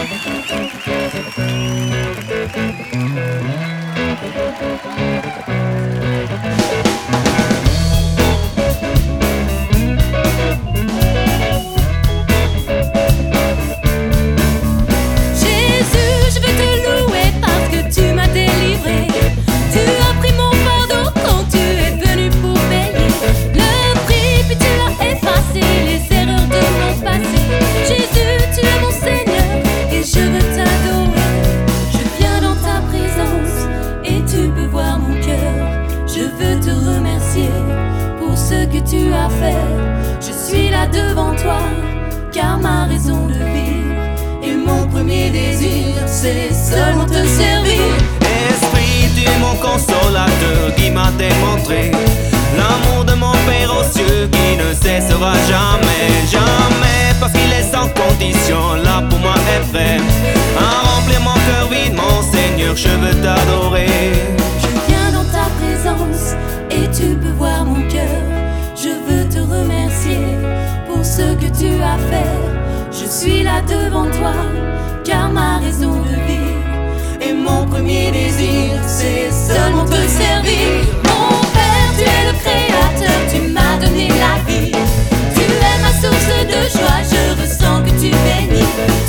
Tu as fait, je suis là devant toi, car ma raison de vivre et mon premier désir, c'est seulement te servir. Esprit du mon consolateur qui m'a démontré l'amour de mon Père aux cieux qui ne cessera jamais, jamais, parce qu'il est sans condition, là pour moi est prêt à remplir mon cœur vide, mon Seigneur, je veux t'adorer. Je viens dans ta présence et tu peux voir mon cœur. Je veux te remercier pour ce que tu as fait. Je suis là devant toi, car ma raison de vivre et mon premier désir, c'est seulement te servir. Mon Père, tu es le Créateur, tu m'as donné la vie. Tu es ma source de joie, je ressens que tu bénis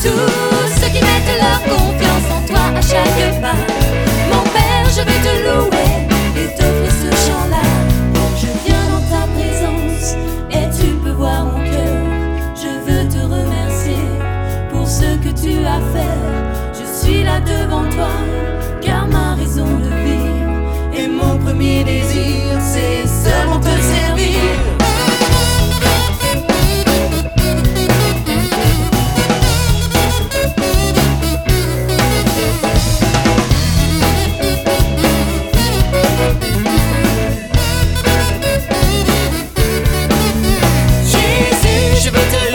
tous ceux qui mettent leur confiance en toi à chaque pas. Mon Père, je vais te louer et t'offrir ce chant-là. Je viens dans ta présence et tu peux voir mon cœur. Je veux te remercier pour ce que tu as fait. Je suis là devant toi, car ma raison de vivre et mon premier désir, c'est seulement te servir. Je veux te